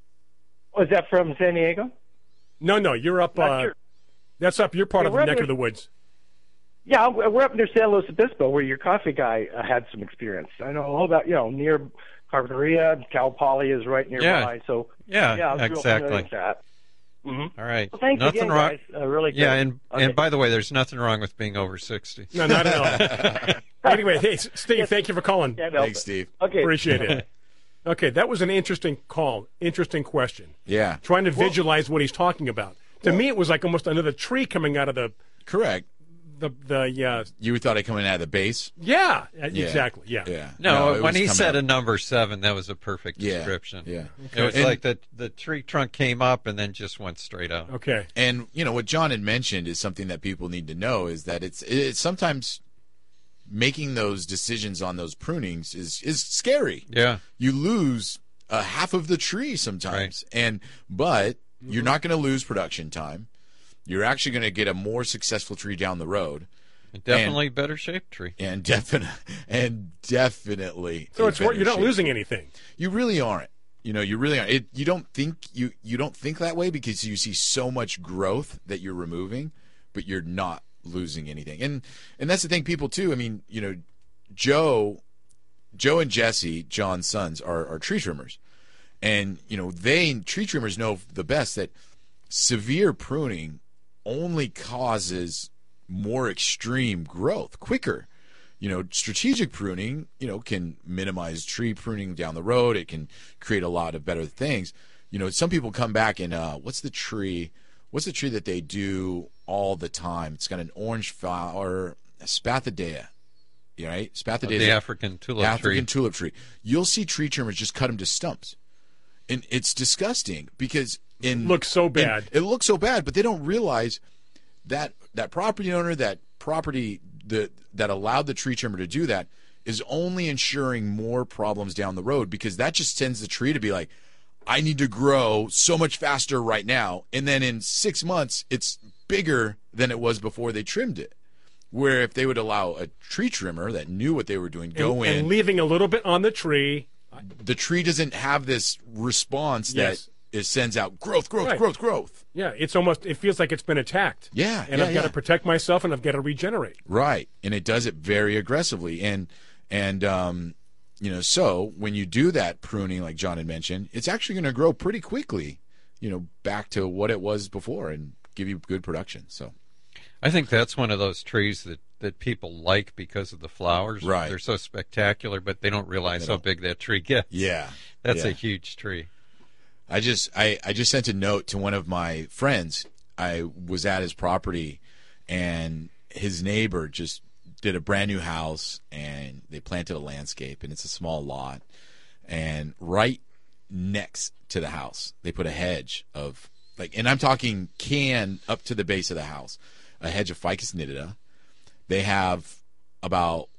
Was that from San Diego? No, no, you're up. Not Uh, sure. that's up. You're part Yeah, of we're the up neck near- of the woods. Yeah, we're up near San Luis Obispo, where your coffee guy uh, had some experience. I know all about, you know, near Carpinteria. Cal Poly is right nearby. Yeah. So Yeah, yeah, I was real exactly. familiar with that. Mm-hmm. All right. Well, thanks nothing again, wrong. guys. Uh, really good. Yeah, and Okay. and by the way, there's nothing wrong with being over sixty. No, not at all. Anyway, hey, S- Steve, thank you for calling. Can't help Thanks, it. Steve. Okay. Appreciate it. Okay, that was an interesting call. Interesting question. Yeah. Trying to visualize what he's talking about. To me, it was like almost another tree coming out of the Correct. the the uh, You thought it coming out of the base? yeah, Yeah. exactly, yeah. Yeah. No, it when was he coming said out- a number seven, that was a perfect Yeah, description. yeah. It was And- like the the tree trunk came up and then just went straight out. Okay. And you know what John had mentioned is something that people need to know is that it's it's sometimes making those decisions on those prunings is is scary. Yeah. You lose a half of the tree sometimes, and but you're not going to lose production time. You're actually going to get a more successful tree down the road. Definitely better shaped tree. And definitely, and definitely. So a it's wor- better you're not shape. losing anything. You really aren't. You know, you really aren't. It, you don't think you you don't think that way because you see so much growth that you're removing, but you're not losing anything. And and that's the thing, people too. I mean, you know, Joe, Joe and Jesse, John's sons, are are tree trimmers, and you know they tree trimmers know the best that severe pruning only causes more extreme growth quicker. You know, strategic pruning, you know, can minimize tree pruning down the road. It can create a lot of better things. You know, some people come back and uh, what's the tree? What's the tree that they do all the time? It's got an orange flower, Spathodea, right? Spathodea, The African tulip African tree. tulip tree. You'll see tree trimmers just cut them to stumps, and it's disgusting because in Looks so in- bad. it looks so bad, but they don't realize that that property owner, that property that that allowed the tree trimmer to do that, is only ensuring more problems down the road because that just sends the tree to be like, I need to grow so much faster right now, and then in six months it's bigger than it was before they trimmed it. Where if they would allow a tree trimmer that knew what they were doing go and, in, and leaving a little bit on the tree. the tree doesn't have this response Yes. that it sends out growth, growth, Right. growth, growth. Yeah, it's almost. It feels like it's been attacked. Yeah, and yeah, I've got yeah. to protect myself, and I've got to regenerate. Right, and it does it very aggressively, and and um, you know, so when you do that pruning, like John had mentioned, it's actually going to grow pretty quickly, you know, back to what it was before, and give you good production. So, I think that's one of those trees that, that people like because of the flowers. Right. They're so spectacular, but they don't realize They how don't. big that tree gets. yeah, That's yeah. a huge tree. I just I, I just sent a note to one of my friends. I was at his property, and his neighbor just did a brand new house, and they planted a landscape, and it's a small lot, and right next to the house they put a hedge of like, and I'm talking can up to the base of the house, a hedge of Ficus nitida. They have about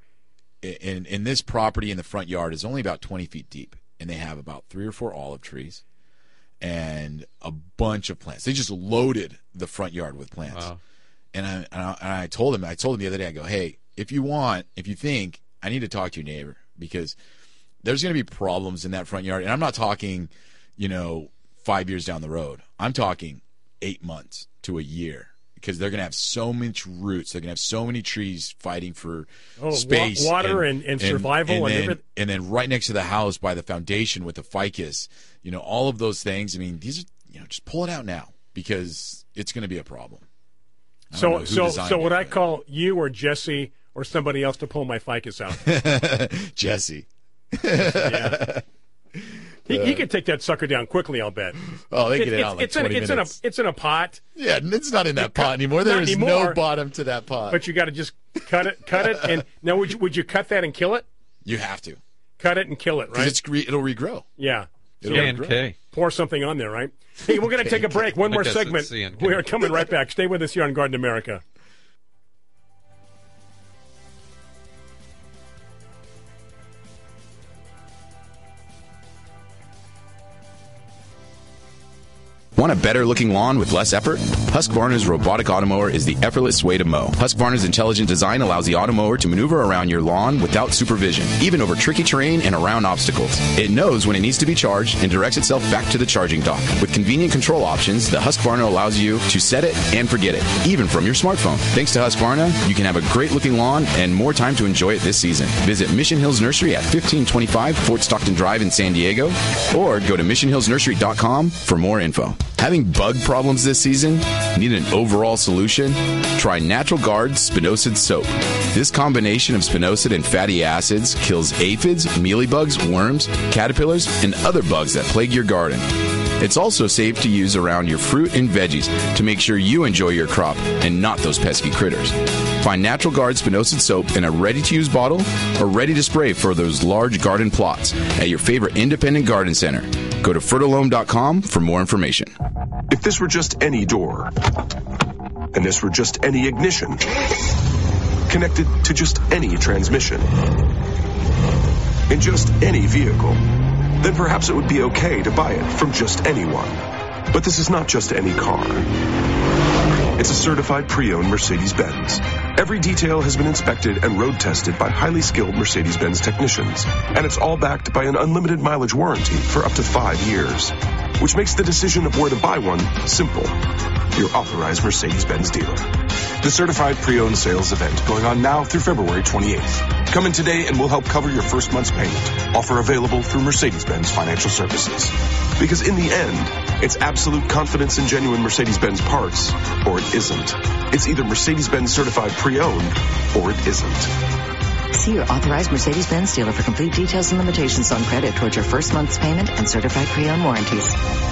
in in this property in the front yard is only about twenty feet deep. And they have about three or four olive trees and a bunch of plants. They just loaded the front yard with plants. Wow. And I, and I and I told him, I told him the other day, I go, hey, if you want, if you think, I need to talk to your neighbor because there's going to be problems in that front yard. And I'm not talking, you know, five years down the road. I'm talking eight months to a year because they're going to have so much roots. They're going to have so many trees fighting for oh, space, wa- water, and, and, and survival, and, and, then, everything. And then right next to the house by the foundation with the ficus, you know, all of those things. I mean, these are, you know, just pull it out now because it's going to be a problem. So, so, so would I call you or Jesse or somebody else to pull my ficus out? Jesse. yeah. He, he could take that sucker down quickly, I'll bet. Oh, they it, get it out in like it's twenty in, it's minutes. In a, it's in a pot. Yeah, it's not in that pot anymore. There is anymore, no bottom to that pot. But you got to just cut it, cut it, and now would you would you cut that and kill it? You have to cut it and kill it, right? It's re- it'll regrow. Yeah, it'll C N K. Pour something on there, right? Hey, we're going to take a break. One more segment. We are coming right back. Stay with us here on Garden America. Want a better looking lawn with less effort? Husqvarna's robotic automower is the effortless way to mow. Husqvarna's intelligent design allows the automower to maneuver around your lawn without supervision, even over tricky terrain and around obstacles. It knows when it needs to be charged and directs itself back to the charging dock. With convenient control options, the Husqvarna allows you to set it and forget it, even from your smartphone. Thanks to Husqvarna, you can have a great looking lawn and more time to enjoy it this season. Visit Mission Hills Nursery at fifteen twenty-five Fort Stockton Drive in San Diego, or go to mission hills nursery dot com for more info. Having bug problems this season? Need an overall solution? Try Natural Guard Spinosad Soap. This combination of spinosad and fatty acids kills aphids, mealybugs, worms, caterpillars, and other bugs that plague your garden. It's also safe to use around your fruit and veggies to make sure you enjoy your crop and not those pesky critters. Find Natural Guard Spinosad Soap in a ready-to-use bottle or ready to spray for those large garden plots at your favorite independent garden center. Go to fertilome dot com for more information. If this were just any door, and this were just any ignition, connected to just any transmission, in just any vehicle, then perhaps it would be okay to buy it from just anyone. But this is not just any car. It's a certified pre-owned Mercedes-Benz. Every detail has been inspected and road tested by highly skilled Mercedes-Benz technicians, and it's all backed by an unlimited mileage warranty for up to five years, which makes the decision of where to buy one simple. Your authorized Mercedes-Benz dealer. The certified pre-owned sales event going on now through February twenty-eighth. Come in today and we'll help cover your first month's payment. Offer available through Mercedes-Benz Financial Services. Because in the end, it's absolute confidence in genuine Mercedes-Benz parts, or it isn't. It's either Mercedes-Benz certified pre-owned, or it isn't. See your authorized Mercedes-Benz dealer for complete details and limitations on credit towards your first month's payment and certified pre-owned warranties.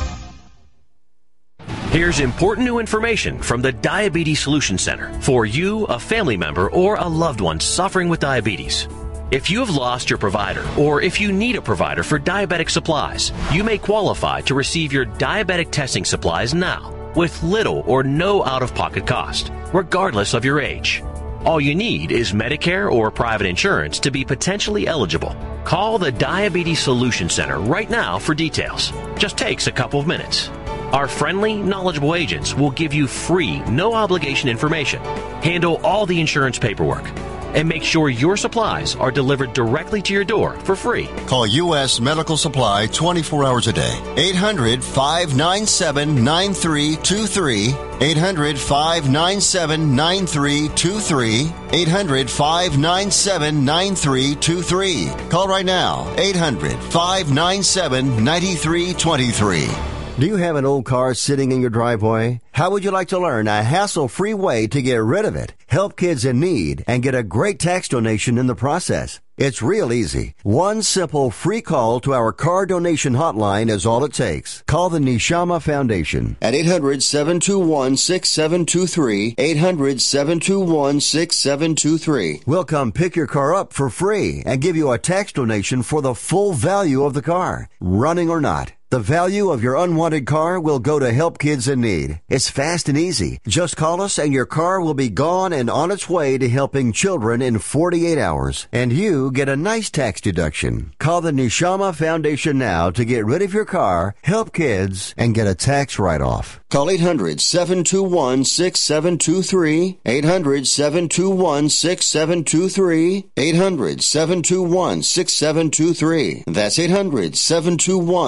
Here's important new information from the Diabetes Solution Center for you, a family member, or a loved one suffering with diabetes. If you have lost your provider, or if you need a provider for diabetic supplies, you may qualify to receive your diabetic testing supplies now with little or no out-of-pocket cost, regardless of your age. All you need is Medicare or private insurance to be potentially eligible. Call the Diabetes Solution Center right now for details. Just takes a couple of minutes. Our friendly, knowledgeable agents will give you free, no-obligation information, handle all the insurance paperwork, and make sure your supplies are delivered directly to your door for free. Call U S Medical Supply twenty-four hours a day. eight hundred, five nine seven, nine three two three. eight hundred, five nine seven, nine three two three. eight hundred, five nine seven, nine three two three. Call right now. eight hundred, five nine seven, nine three two three. Do you have an old car sitting in your driveway? How would you like to learn a hassle-free way to get rid of it, help kids in need, and get a great tax donation in the process? It's real easy. One simple free call to our car donation hotline is all it takes. Call the Neshama Foundation at eight hundred, seven two one, six seven two three, eight hundred, seven two one, six seven two three. We'll come pick your car up for free and give you a tax donation for the full value of the car, running or not. The value of your unwanted car will go to help kids in need. It's fast and easy. Just call us and your car will be gone and on its way to helping children in forty-eight hours. And you get a nice tax deduction. Call the Neshama Foundation now to get rid of your car, help kids, and get a tax write-off. Call eight hundred, seven two one, six seven two three. eight hundred, seven two one, six seven two three. eight hundred, seven two one, six seven two three. That's eight hundred, seven two one, six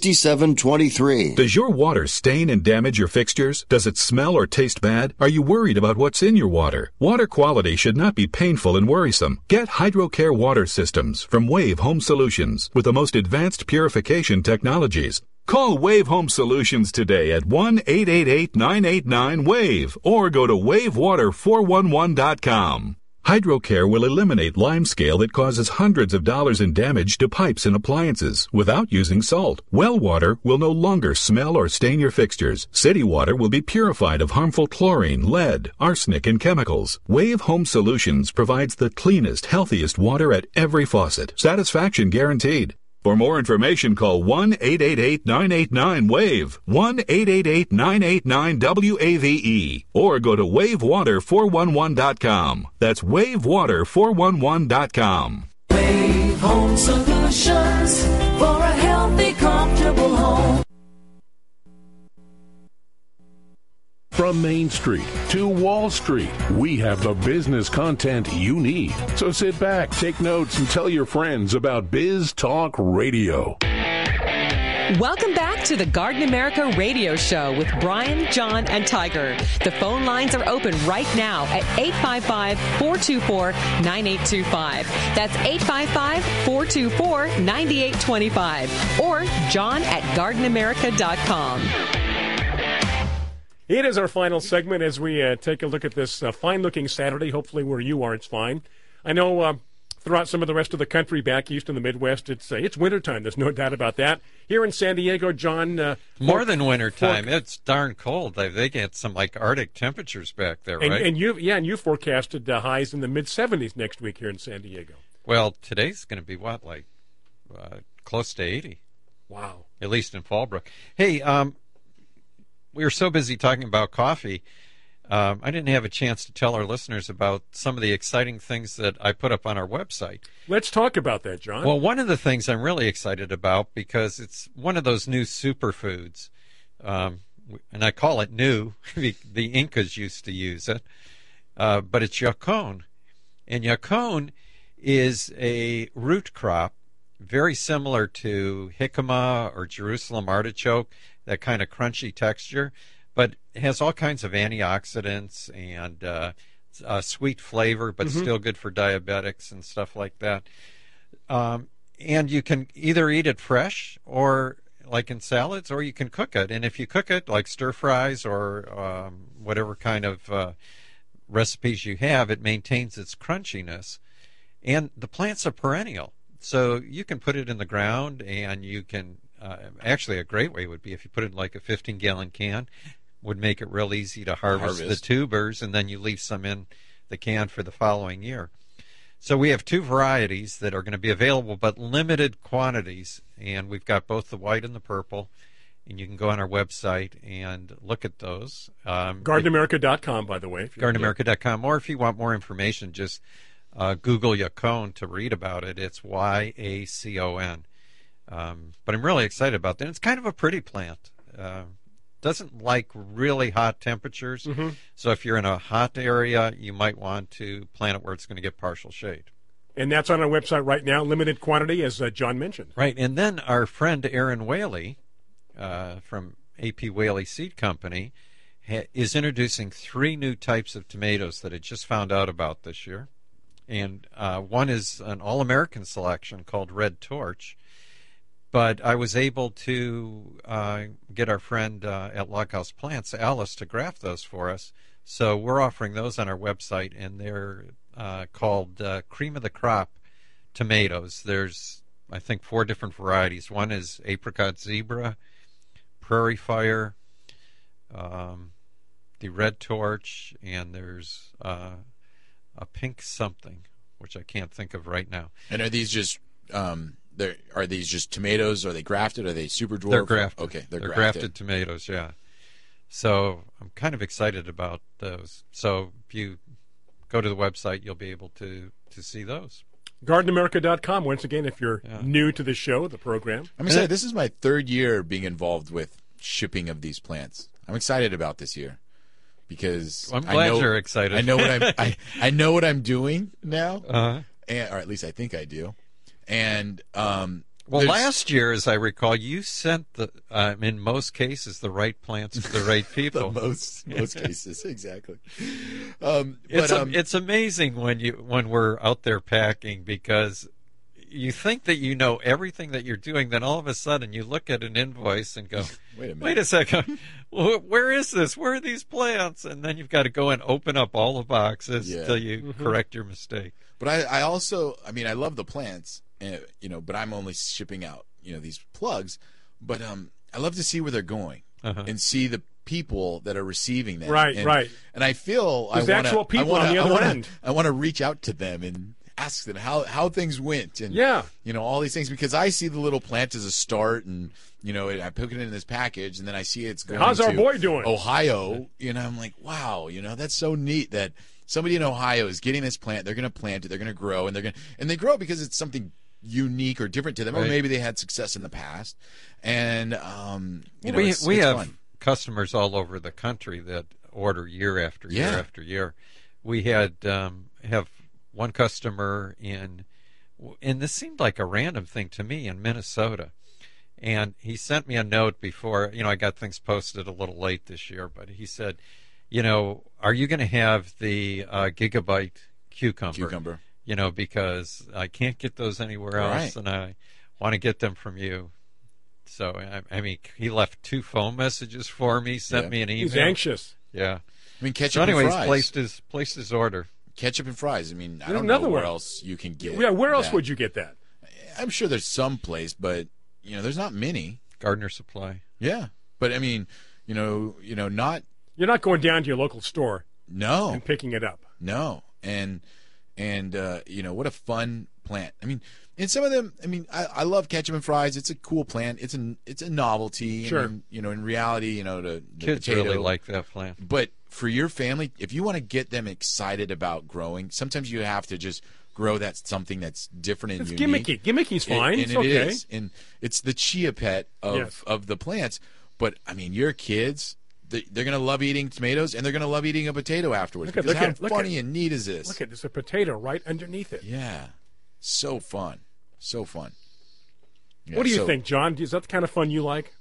sixty-seven twenty-three. Does your water stain and damage your fixtures? Does it smell or taste bad? Are you worried about what's in your water? Water quality should not be painful and worrisome. Get HydroCare water systems from Wave Home Solutions with the most advanced purification technologies. Call Wave Home Solutions today at one eight eight eight, nine eight nine, WAVE or go to wave water four one one dot com. HydroCare will eliminate limescale that causes hundreds of dollars in damage to pipes and appliances without using salt. Well water will no longer smell or stain your fixtures. City water will be purified of harmful chlorine, lead, arsenic, and chemicals. Wave Home Solutions provides the cleanest, healthiest water at every faucet. Satisfaction guaranteed. For more information, call one eight eight eight, nine eight nine, WAVE, one eight eight eight, nine eight nine, W A V E, or go to wave water four one one dot com. That's wave water four one one dot com. Wave Home Solutions for a healthy, comfortable home. From Main Street to Wall Street, we have the business content you need. So sit back, take notes, and tell your friends about Biz Talk Radio. Welcome back to the Garden America Radio Show with Brian, John, and Tiger. The phone lines are open right now at eight five five, four two four, nine eight two five. That's eight five five, four two four, nine eight two five. Or John at garden america dot com. It is our final segment as we uh, take a look at this uh, fine-looking Saturday. Hopefully where you are, it's fine. I know uh, throughout some of the rest of the country back east in the Midwest, it's uh, it's wintertime. There's no doubt about that. Here in San Diego, John... Uh, More for, than wintertime. For, it's darn cold. They, they get some, like, Arctic temperatures back there, and, right? And you, yeah, and you forecasted uh, highs in the mid seventies next week here in San Diego. Well, today's going to be, what, like uh, close to eighty. Wow. At least in Fallbrook. Hey, um... we were so busy talking about coffee, um, I didn't have a chance to tell our listeners about some of the exciting things that I put up on our website. Let's talk about that, John. Well, one of the things I'm really excited about, because it's one of those new superfoods, um, and I call it new. The Incas used to use it, uh, but it's yacon. And yacon is a root crop very similar to jicama or Jerusalem artichoke, that kind of crunchy texture, but it has all kinds of antioxidants and uh, a sweet flavor, but mm-hmm. still good for diabetics and stuff like that. Um, and you can either eat it fresh or like in salads, or you can cook it. And if you cook it like stir fries or um, whatever kind of uh, recipes you have, it maintains its crunchiness. And the plant's a perennial, so you can put it in the ground, and you can Uh, actually, a great way would be if you put it in like a fifteen-gallon can, would make it real easy to harvest, harvest the tubers, and then you leave some in the can for the following year. So we have two varieties that are going to be available, but limited quantities, and we've got both the white and the purple, and you can go on our website and look at those. Um, garden america dot com, by the way. garden america dot com, or if you want more information, just uh, Google yacon to read about it. It's Y A C O N. Um, but I'm really excited about that. It's kind of a pretty plant. Uh, doesn't like really hot temperatures. Mm-hmm. So if you're in a hot area, you might want to plant it where it's going to get partial shade. And that's on our website right now, limited quantity, as uh, John mentioned. Right. And then our friend Aaron Whaley uh, from A P Whaley Seed Company ha- is introducing three new types of tomatoes that I just found out about this year. And uh, one is an all-American selection called Red Torch. But I was able to uh, get our friend uh, at Loghouse Plants, Alice, to graft those for us. So we're offering those on our website, and they're uh, called uh, Cream of the Crop tomatoes. There's, I think, four different varieties. One is Apricot Zebra, Prairie Fire, um, the Red Torch, and there's uh, a pink something, which I can't think of right now. And are these just... Um They're, are these just tomatoes? Are they grafted? Are they super dwarf? They're grafted. Okay, they're, they're grafted. grafted tomatoes, yeah. So I'm kind of excited about those. So if you go to the website, you'll be able to, to see those. garden america dot com, once again, if you're yeah. new to the show, the program. I'm excited. This is my third year being involved with shipping of these plants. I'm excited about this year because I'm glad I know, you're excited. I know what I'm. I, I know what I'm doing now, uh-huh. and or at least I think I do. And um, Well, There's- last year, as I recall, you sent the, um, in most cases, the right plants to the right people. the most most cases, exactly. Um, It's but, a- um, it's amazing when you when we're out there packing, because you think that you know everything that you're doing, then all of a sudden you look at an invoice and go, Wait a minute. wait a second, wh- where is this? Where are these plants? And then you've got to go and open up all the boxes Yeah. till you Mhm. correct your mistake. But I, I also, I mean, I love the plants, uh, you know, but I'm only shipping out, you know, these plugs. But um, I love to see where they're going Uh-huh. and see the people that are receiving them. Right, and, right. And I feel I There's want actual people on the other end. I want to reach out to them and ask them how, how things went and Yeah. you know, all these things, because I see the little plant as a start, and you know, I put it in this package, and then I see it's going How's our to boy doing? Ohio, you know, I'm like, wow, you know, that's so neat that somebody in Ohio is getting this plant. They're going to plant it. They're going to grow, and they're going to, and they grow because it's something unique or different to them, or Right. maybe they had success in the past. And um, you know, we it's, we it's have fun. customers all over the country that order year after year Yeah. after year. We had um, have one customer in, and this seemed like a random thing to me, in Minnesota. And he sent me a note before, you know, I got things posted a little late this year, but he said, you know, are you going to have the uh, gigabyte cucumber? Cucumber. You know, because I can't get those anywhere else, Right. and I want to get them from you. So, I, I mean, he left two phone messages for me, sent Yeah. me an email. He's anxious. Yeah. I mean, ketchup So anyways, and fries. placed his placed his order. Ketchup and fries. I mean, I There's don't know another where one. else you can get. Yeah, where else that. would you get that? I'm sure there's some place, but you know, there's not many. Gardner Supply. Yeah, but I mean, you know, you know, not You're not going down to your local store no, and picking it up. no, and and uh, you know, what a fun plant. I mean, and some of them. I mean, I, I love ketchup and fries. It's a cool plant. It's a it's a novelty. Sure. And, you know, in reality, you know, the, the Kids potato, really like that plant. But for your family, if you want to get them excited about growing, sometimes you have to just grow that something that's different and It's unique. gimmicky. Gimmicky's fine. And, It's and it okay. is. And it's the chia pet of Yes. of the plants. But I mean, your kids, they, they're going to love eating tomatoes, and they're going to love eating a potato afterwards. Look at- because look how at- look funny at- and neat is this? Look at there's a potato right underneath it. Yeah, so fun, so fun. Yeah, what do you so- think, John? Is that the kind of fun you like?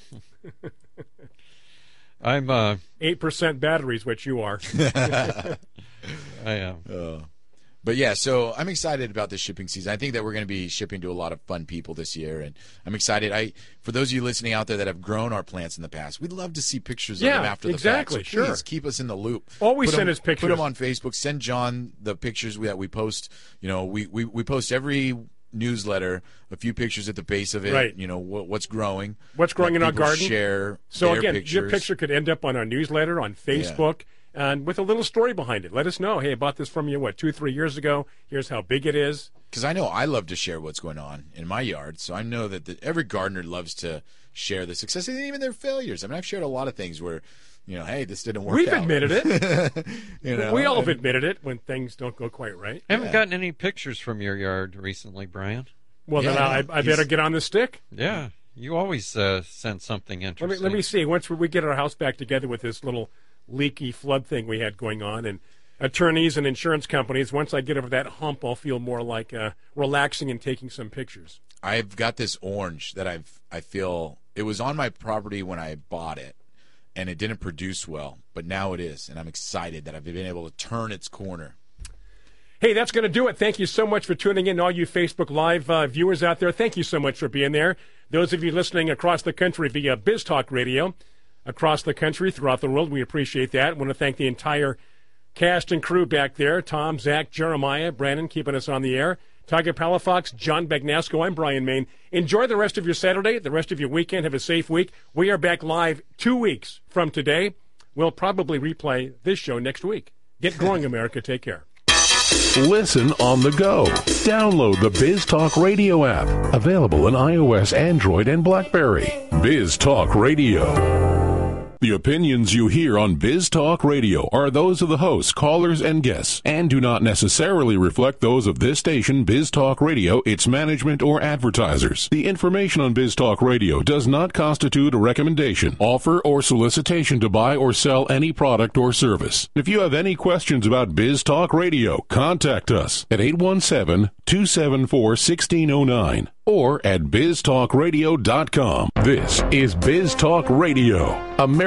I'm uh, Eight percent batteries, which you are. I am. Uh, but yeah, so I'm excited about this shipping season. I think that we're going to be shipping to a lot of fun people this year, and I'm excited. I for those of you listening out there that have grown our plants in the past, we'd love to see pictures Yeah, of them after exactly, the fact. So please sure. keep us in the loop. Always Put send them- us pictures. Put them on Facebook. Send John the pictures that we post. You know, we we, we post every newsletter a few pictures at the base of it. Right. You know what, what's growing. What's growing Let in our people garden? Share. So their again, pictures. your picture could end up on our newsletter on Facebook, and with a little story behind it. Let us know. Hey, I bought this from you. What, two, three years ago? Here's how big it is. Because I know I love to share what's going on in my yard, so I know that the, every gardener loves to share the success and even their failures. I mean, I've shared a lot of things where, you know, hey, this didn't work We've out. admitted it. You know, we all have and- admitted it when things don't go quite right. I haven't Yeah. gotten any pictures from your yard recently, Brian. Well, Yeah, then I, no, I better he's- get on the stick. Yeah, you always uh, send something Let me interesting. let me see. Once we get our house back together with this little leaky flood thing we had going on, and attorneys and insurance companies, once I get over that hump, I'll feel more like uh, relaxing and taking some pictures. I've got this orange that I've I feel it was on my property when I bought it, and it didn't produce well, but now it is, and I'm excited that I've been able to turn its corner. Hey, that's going to do it. Thank you so much for tuning in, all you Facebook Live uh, viewers out there. Thank you so much for being there. Those of you listening across the country via Biz Talk Radio, across the country, throughout the world, we appreciate that. I want to thank the entire cast and crew back there, Tom, Zach, Jeremiah, Brandon, keeping us on the air, Tiger Palafox, John Bagnasco. I'm Brian Main. Enjoy the rest of your Saturday, the rest of your weekend. Have a safe week. We are back live two weeks from today. We'll probably replay this show next week. Get growing, America. Take care. Listen on the go. Download the Biz Talk Radio app. Available on iOS, Android, and BlackBerry. Biz Talk Radio. The opinions you hear on Biz Talk Radio are those of the hosts, callers, and guests, and do not necessarily reflect those of this station, Biz Talk Radio, its management, or advertisers. The information on Biz Talk Radio does not constitute a recommendation, offer, or solicitation to buy or sell any product or service. If you have any questions about Biz Talk Radio, contact us at eight one seven, two seven four, one six zero nine or at biz talk radio dot com. This is Biz Talk Radio, America.